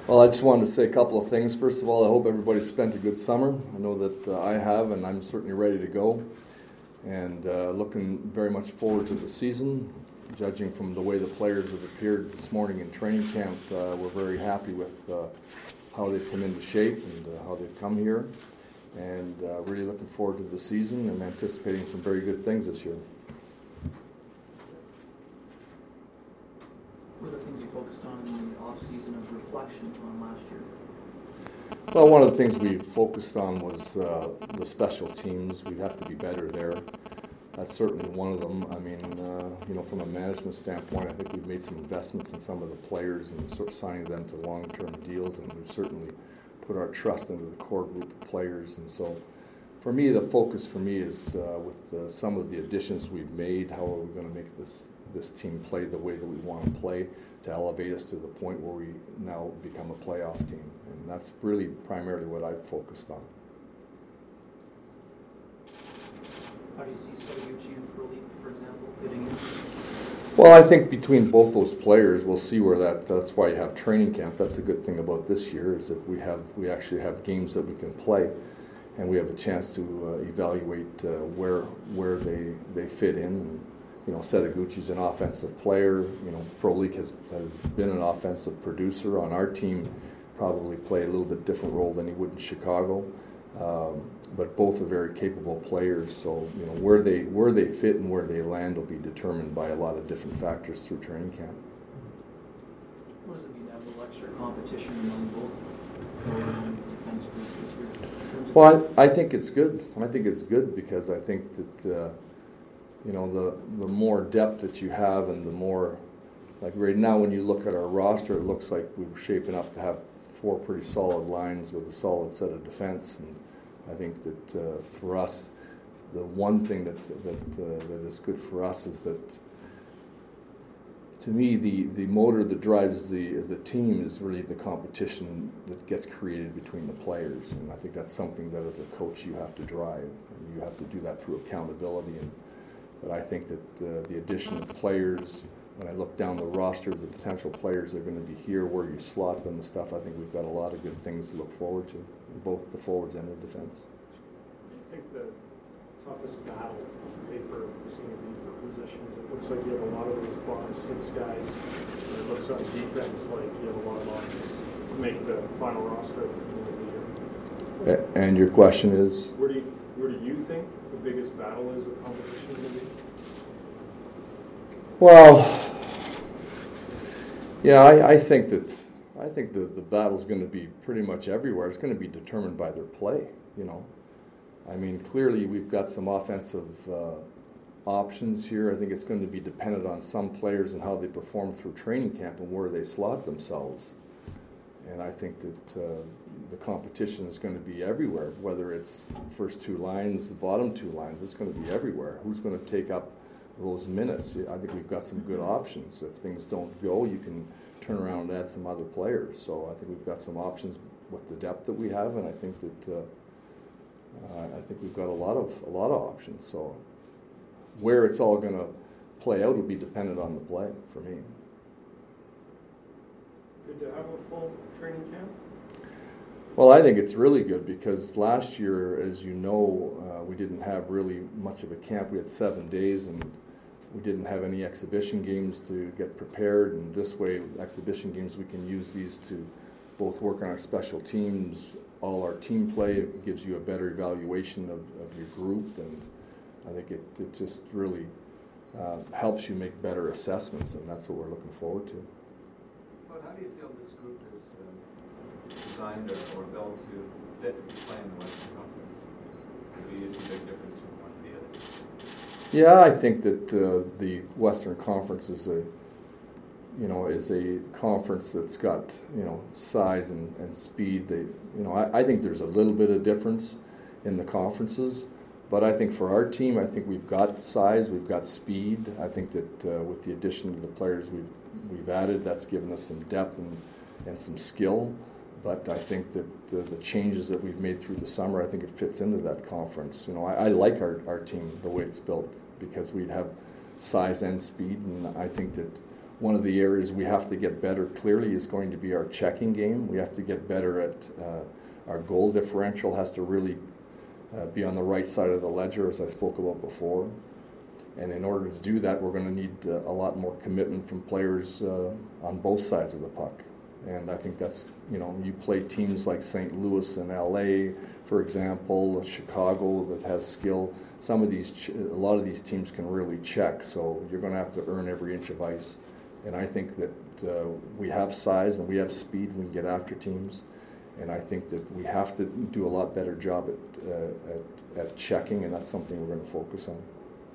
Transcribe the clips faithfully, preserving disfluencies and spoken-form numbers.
Well, I just wanted to say a couple of things. First of all, I hope everybody spent a good summer. I know that uh, I have, and I'm certainly ready to go. And uh, looking very much forward to the season. Judging from the way the players have appeared this morning in training camp, uh, we're very happy with uh, how they've come into shape and uh, how they've come here. And uh, really looking forward to the season and anticipating some very good things this year. What are the things you focused on in the off-season of reflection on last year? Well, one of the things we focused on was uh, the special teams. We have to be better there. That's certainly one of them. I mean, uh, you know, from a management standpoint, I think we've made some investments in some of the players and sort of signing them to long-term deals, and we've certainly put our trust into the core group of players. And so, for me, the focus for me is uh, with uh, some of the additions we've made, how are we going to make this this team play the way that we want to play to elevate us to the point where we now become a playoff team. And that's really primarily what I've focused on. How do you see Setoguchi and Frolik, for example, fitting in? Well, I think between both those players, we'll see where that. That's why you have training camp. That's a good thing about this year is that we have we actually have games that we can play, and we have a chance to uh, evaluate uh, where where they they fit in. And, you know, Setoguchi's an offensive player. You know, Frolik has has been an offensive producer on our team. Probably play a little bit different role than he would in Chicago. Um, but both are very capable players, so you know where they where they fit and where they land will be determined by a lot of different factors through training camp. What does it mean to have a little extra competition among both forward and defense groups this year? Well, I, I think it's good. I think it's good because I think that uh, you know the the more depth that you have and the more, like right now when you look at our roster, it looks like we're shaping up to have four pretty solid lines with a solid set of defense. And I think that uh, for us, the one thing that that uh, that is good for us is that, to me, the, the motor that drives the the team is really the competition that gets created between the players, and I think that's something that as a coach you have to drive, and you have to do that through accountability. And but I think that uh, the addition of players, when I look down the roster of the potential players that are going to be here, where you slot them and stuff, I think we've got a lot of good things to look forward to, both the forwards and the defense. I think the toughest battle on paper is going to be for positions. It looks like you have a lot of those bottom six guys. And it looks on defense like you have a lot of options to make the final roster at the beginning of the year. And your question is? Where do you, where do you think the biggest battle is of competition going to be? Well, yeah, I, I think that I think the the battle's going to be pretty much everywhere. It's going to be determined by their play. You know, I mean, clearly we've got some offensive uh, options here. I think it's going to be dependent on some players and how they perform through training camp and where they slot themselves. And I think that uh, the competition is going to be everywhere. Whether it's first two lines, the bottom two lines, it's going to be everywhere. Who's going to take up those minutes? I think we've got some good options. If things don't go, you can turn around and add some other players. So I think we've got some options with the depth that we have, and I think that uh, uh, I think we've got a lot of a lot of options. So where it's all going to play out will be dependent on the play for me. Good to have a full training camp? Well, I think it's really good because last year, as you know, uh, we didn't have really much of a camp. We had seven days, and we didn't have any exhibition games to get prepared. And this way, exhibition games, we can use these to both work on our special teams, all our team play. It gives you a better evaluation of, of your group, and I think it, it just really uh, helps you make better assessments, and that's what we're looking forward to. But how do you feel this group is uh, designed or, or built to fit to play in the Western Conference? Do you see a big difference from one to the other? Yeah, I think that uh, the Western Conference is a, you know, is a conference that's got, you know, size and, and speed. They, you know, I, I think there's a little bit of difference in the conferences, but I think for our team, I think we've got size, we've got speed. I think that uh, with the addition of the players we've we've added, that's given us some depth and, and some skill. But I think that uh, the changes that we've made through the summer, I think it fits into that conference. You know, I, I like our, our team the way it's built because we have size and speed, and I think that one of the areas we have to get better clearly is going to be our checking game. We have to get better at uh, our goal differential has to really uh, be on the right side of the ledger, as I spoke about before. And in order to do that, we're going to need uh, a lot more commitment from players uh, on both sides of the puck. And I think that's, you know, you play teams like Saint Louis and L A, for example, Chicago that has skill. Some of these, ch- a lot of these teams can really check, so you're going to have to earn every inch of ice. And I think that uh, we have size and we have speed, we can get after teams. And I think that we have to do a lot better job at, uh, at, at checking, and that's something we're going to focus on.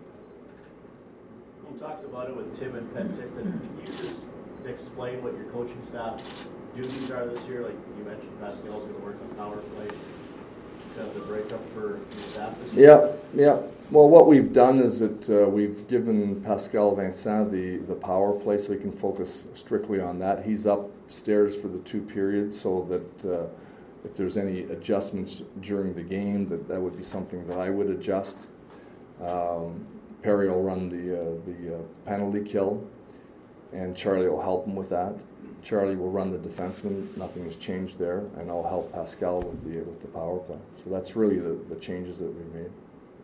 You talked about it with Tim and Penticton. Can you just explain what your coaching staff duties are this year? Like you mentioned, Pascal's going to work on power play. Kind of the breakup for your staff this year? Yeah, yeah. Well, what we've done is that uh, we've given Pascal Vincent the, the power play so he can focus strictly on that. He's upstairs for the two periods so that uh, if there's any adjustments during the game, that, that would be something that I would adjust. Um, Perry will run the, uh, the uh, penalty kill, and Charlie will help him with that. Charlie will run the defenseman. Nothing has changed there, and I'll help Pascal with the with the power play. So that's really the, the changes that we've made.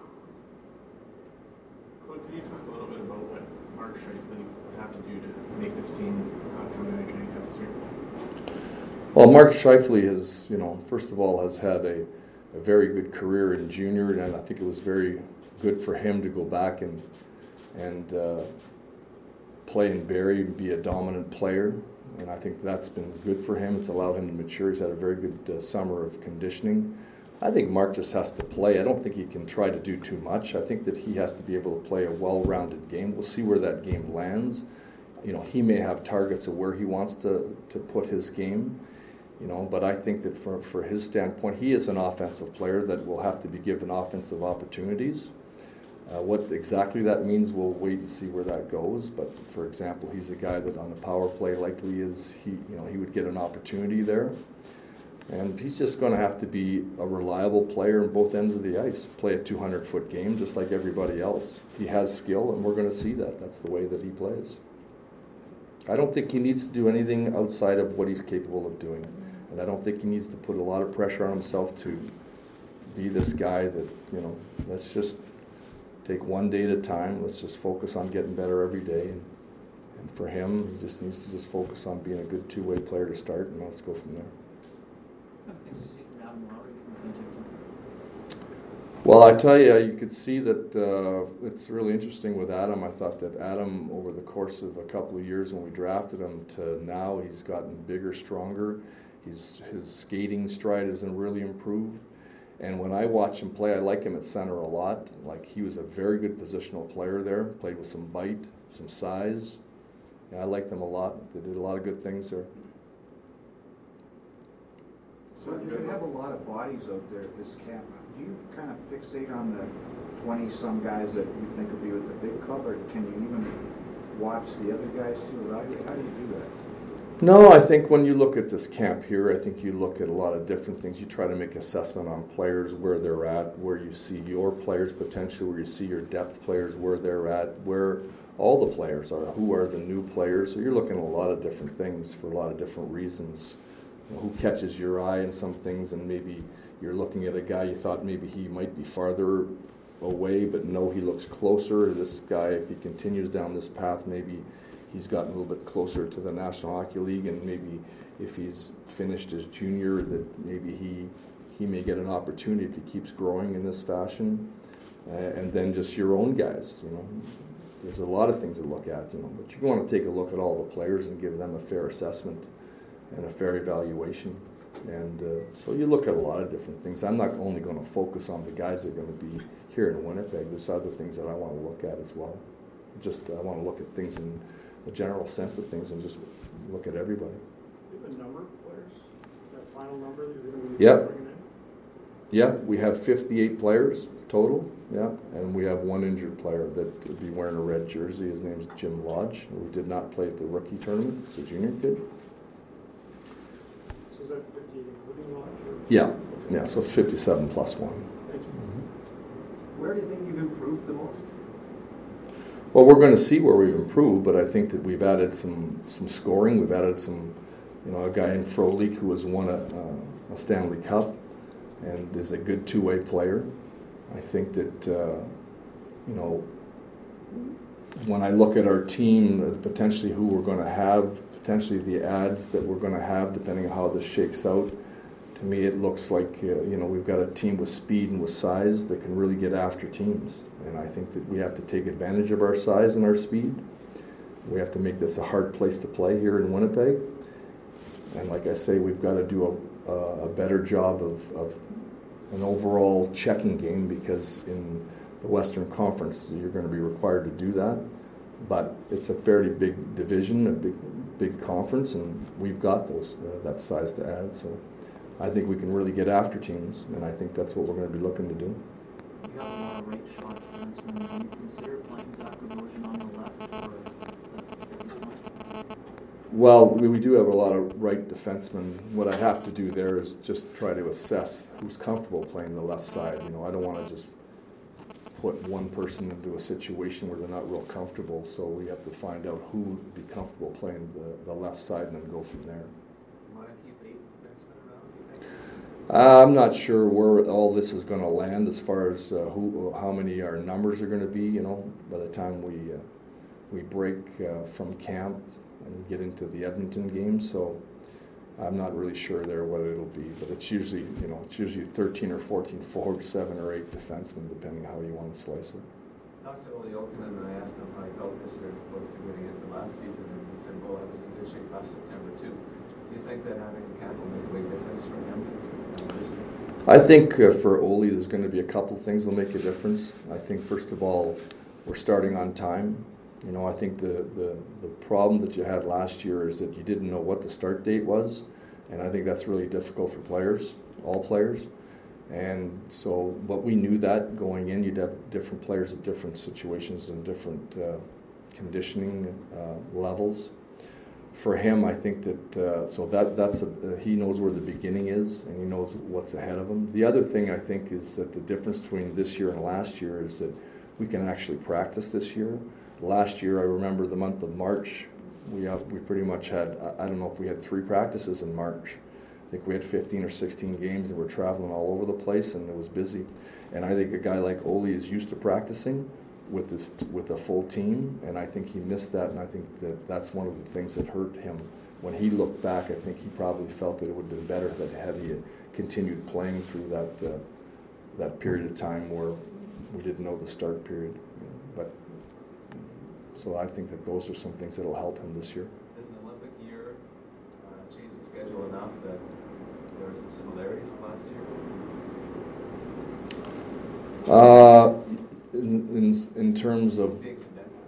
Claude, can you talk a little bit about what Mark Scheifele would have to do to make this team uh, come to the Training Cup this year? Well, Mark Scheifele has, you know, first of all, has had a, a very good career in junior, and I think it was very good for him to go back and and uh, play in Barrie and be a dominant player. And I think that's been good for him. It's allowed him to mature. He's had a very good uh, summer of conditioning. I think Mark just has to play. I don't think he can try to do too much. I think that he has to be able to play a well-rounded game. We'll see where that game lands. You know, he may have targets of where he wants to, to put his game, you know, but I think that for, for his standpoint, he is an offensive player that will have to be given offensive opportunities. Uh, what exactly that means, we'll wait and see where that goes. But for example, he's a guy that on the power play likely is he, you know, he would get an opportunity there, and he's just going to have to be a reliable player on both ends of the ice. Play a two hundred foot game just like everybody else. He has skill, and we're going to see that. That's the way that he plays. I don't think he needs to do anything outside of what he's capable of doing, and I don't think he needs to put a lot of pressure on himself to be this guy that, you know, let's just take one day at a time. Let's just focus on getting better every day. And, and for him, he just needs to just focus on being a good two-way player to start, and let's go from there. What kind of things do you see from Adam Lowry from Penticton? Well, I tell you, you could see that uh, it's really interesting with Adam. I thought that Adam, over the course of a couple of years when we drafted him to now, he's gotten bigger, stronger. He's, his skating stride has really improved. And when I watch him play, I like him at center a lot. Like, he was a very good positional player there, played with some bite, some size. Yeah, I liked them a lot. They did a lot of good things there. So you could have a lot of bodies out there at this camp. Do you kind of fixate on the twenty-some guys that you think will be with the big club, or can you even watch the other guys to evaluate? How do you do that? No, I think when you look at this camp here, I think you look at a lot of different things. You try to make assessment on players, where they're at, where you see your players potentially, where you see your depth players, where they're at, where all the players are, who are the new players. So you're looking at a lot of different things for a lot of different reasons. You know, who catches your eye in some things, and maybe you're looking at a guy you thought maybe he might be farther away, but no, he looks closer. This guy, if he continues down this path, maybe he's gotten a little bit closer to the National Hockey League, and maybe if he's finished his junior, that maybe he he may get an opportunity if he keeps growing in this fashion. Uh, and then just your own guys, you know. There's a lot of things to look at, you know, but you want to take a look at all the players and give them a fair assessment and a fair evaluation. And uh, so you look at a lot of different things. I'm not only going to focus on the guys that are going to be here in Winnipeg. There's other things that I want to look at as well. Just I uh, want to look at things in the general sense of things and just look at everybody. Do you have a number of players? That final number that you're going to be Yep. bringing in? Yeah, we have fifty-eight players total, yeah, and we have one injured player that will be wearing a red jersey. His name's Jim Lodge, who did not play at the rookie tournament. He's a junior kid. So is that fifty including Lodge? Or? Yeah, yeah, so it's fifty-seven plus one. Thank you. Where do you think you've improved the most? Well, we're going to see where we've improved, but I think that we've added some, some scoring. We've added some, you know, a guy in Frolik who has won a, uh, a Stanley Cup and is a good two-way player. I think that, uh, you know, when I look at our team, uh, potentially who we're going to have, potentially the ads that we're going to have, depending on how this shakes out, to me it looks like, uh, you know, we've got a team with speed and with size that can really get after teams. And I think that we have to take advantage of our size and our speed. We have to make this a hard place to play here in Winnipeg. And like I say, we've got to do a, a better job of, of an overall checking game, because in the Western Conference you're going to be required to do that. But it's a fairly big division, a big big conference, and we've got those uh, that size to add. So I think we can really get after teams, and I think that's what we're going to be looking to do. You have a lot of right shot defensemen. Do you consider playing Zach Bogosian on the left or left face point? Well, we, we do have a lot of right defensemen. What I have to do there is just try to assess who's comfortable playing the left side. You know, I don't want to just put one person into a situation where they're not real comfortable, so we have to find out who would be comfortable playing the, the left side and then go from there. You want to keep eight defensemen around, do you think? Uh, I'm not sure where all this is going to land as far as uh, who, how many our numbers are going to be. You know, by the time we uh, we break uh, from camp and get into the Edmonton game, so I'm not really sure there what it'll be. But it's usually, you know, it's usually thirteen or fourteen forwards, seven or eight defensemen, depending how you want to slice it. I talked to Ole Okinen and I asked him how he felt this year as opposed to getting into last season, and he said, well, I was in good shape last September too. Do you think that having a camp will make a big difference for him uh, this year? I think uh, for Ole, there's going to be a couple things that will make a difference. I think, first of all, we're starting on time. You know, I think the, the, the problem that you had last year is that you didn't know what the start date was, and I think that's really difficult for players, all players. And so, but we knew that going in, you'd have different players at different situations and different uh, conditioning uh, levels. For him, I think that, uh, so that that's a, uh, he knows where the beginning is and he knows what's ahead of him. The other thing I think is that the difference between this year and last year is that we can actually practice this year. Last year, I remember the month of March, we uh, we pretty much had, I don't know if we had three practices in March. I think we had fifteen or sixteen games and we're traveling all over the place and it was busy. And I think a guy like Ole is used to practicing with this with a full team, and I think he missed that, and I think that that's one of the things that hurt him. When he looked back, I think he probably felt that it would have been better that had he had continued playing through that uh, that period of time where we didn't know the start period. But so I think that those are some things that will help him this year. Does an Olympic year uh, change the schedule enough that there are some similarities to last year? Uh, in, in in terms of Big condensed.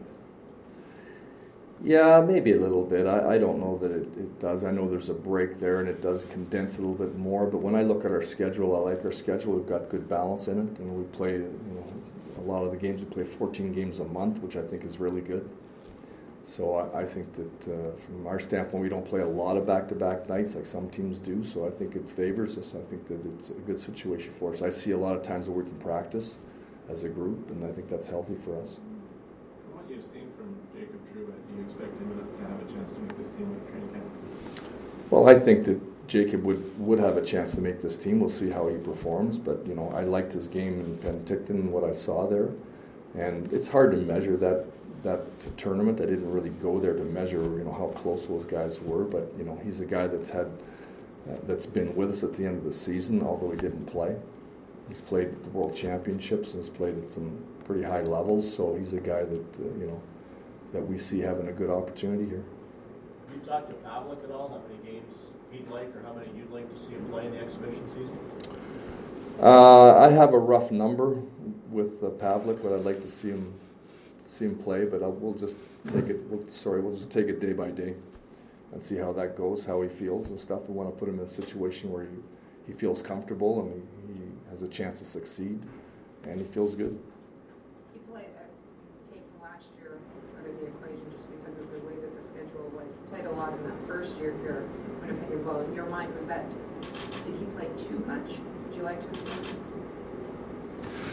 yeah, maybe a little bit. I, I don't know that it, it does. I know there's a break there and it does condense a little bit more. But when I look at our schedule, I like our schedule. We've got good balance in it, and we play, you know, a lot of the games. We play fourteen games a month, which I think is really good. So I, I think that uh, from our standpoint, we don't play a lot of back-to-back nights like some teams do. So I think it favors us. I think that it's a good situation for us. I see a lot of times where we can practice as a group, and I think that's healthy for us. From what you've seen from Jacob Trouba, do you expect him to have a chance to make this team at training camp? Well, I think that Jacob would, would have a chance to make this team. We'll see how he performs, but you know, I liked his game in Penticton and what I saw there, and it's hard to measure that that tournament. I didn't really go there to measure, you know, how close those guys were, but you know, he's a guy that's had uh, that's been with us at the end of the season, although he didn't play. He's played at the World Championships and has played at some pretty high levels, so he's a guy that uh, you know that we see having a good opportunity here. Have you talked to Pavlik at all? How many games he'd like, or how many you'd like to see him play in the exhibition season? Uh, I have a rough number with uh, Pavlik, but I'd like to see him see him play. But I'll, we'll just take it. We'll, sorry, we'll just take it day by day and see how that goes, how he feels and stuff. We want to put him in a situation where he, he feels comfortable and he, he has a chance to succeed, and he feels good. He played, uh, taking last year out of the equation just because of the way that the schedule was. He played a lot in that first year here as well. In your mind, was that, did he play too much? Would you like to have seen him?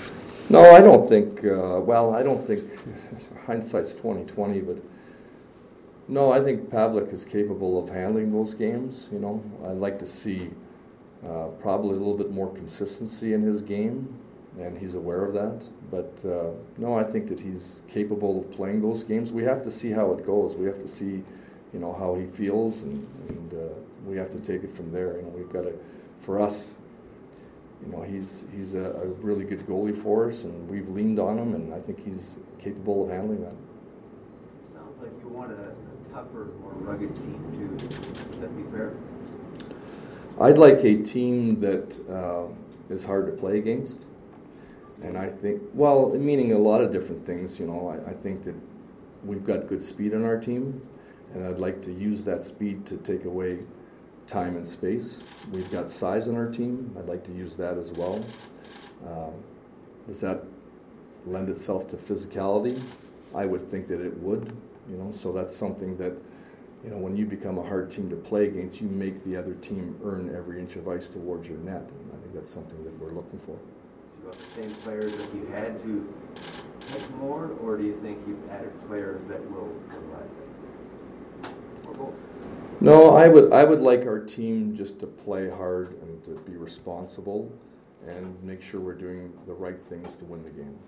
No, I don't think. Uh, well, I don't think hindsight's twenty twenty, but no, I think Pavlik is capable of handling those games. You know, I'd like to see uh, probably a little bit more consistency in his game, and he's aware of that. But uh, no, I think that he's capable of playing those games. We have to see how it goes. We have to see, you know, how he feels, and, and uh, we have to take it from there. You know, we've got to, for us. You know, he's he's a, a really good goalie for us, and we've leaned on him, and I think he's capable of handling that. Sounds like you want a, a tougher, more rugged team too. Would that be fair? I'd like a team that uh, is hard to play against, and I think, well, meaning a lot of different things. You know, I, I think that we've got good speed on our team, and I'd like to use that speed to take away time and space. We've got size on our team. I'd like to use that as well. Uh, does that lend itself to physicality? I would think that it would. You know, so that's something that, you know, when you become a hard team to play against, you make the other team earn every inch of ice towards your net. And I think that's something that we're looking for. So you got the same players that you had to take more, or do you think you've added players that will provide? Or both? No, I would I would like our team just to play hard and to be responsible and make sure we're doing the right things to win the game.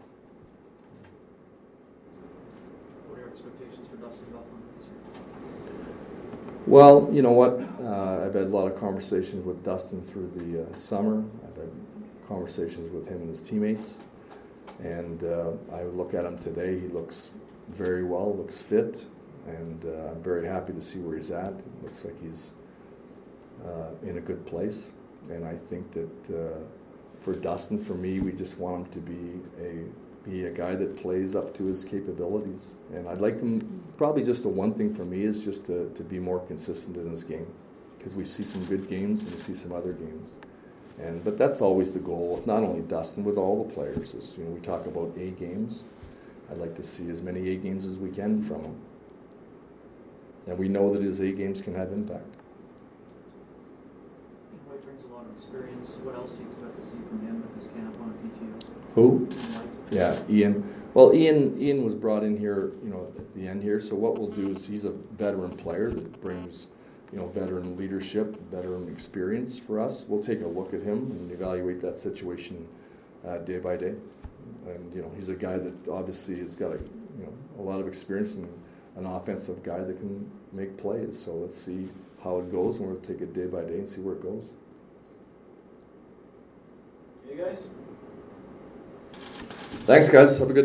What are your expectations for Dustin Byfuglien this year? Well, you know what? Uh, I've had a lot of conversations with Dustin through the uh, summer. I've had conversations with him and his teammates. And uh, I look at him today. He looks very well, looks fit. And uh, I'm very happy to see where he's at. It looks like he's uh, in a good place. And I think that uh, for Dustin, for me, we just want him to be a be a guy that plays up to his capabilities. And I'd like him, probably just the one thing for me is just to, to be more consistent in his game. Because we see some good games and we see some other games. And but that's always the goal with not only Dustin, with all the players. Is, you know, we talk about A games. I'd like to see as many A games as we can from him. And we know that his A games can have impact. White brings a lot of experience. What else do you expect to see from him at this camp on a P T O? Who? White. Yeah, Ian. Well, Ian Ian was brought in here, you know, at the end here. So what we'll do is he's a veteran player that brings, you know, veteran leadership, veteran experience for us. We'll take a look at him and evaluate that situation uh, day by day. And you know, he's a guy that obviously has got a you know a lot of experience and an offensive guy that can make plays. So let's see how it goes, and we'll take it day by day and see where it goes. You guys? Thanks, guys. Have a good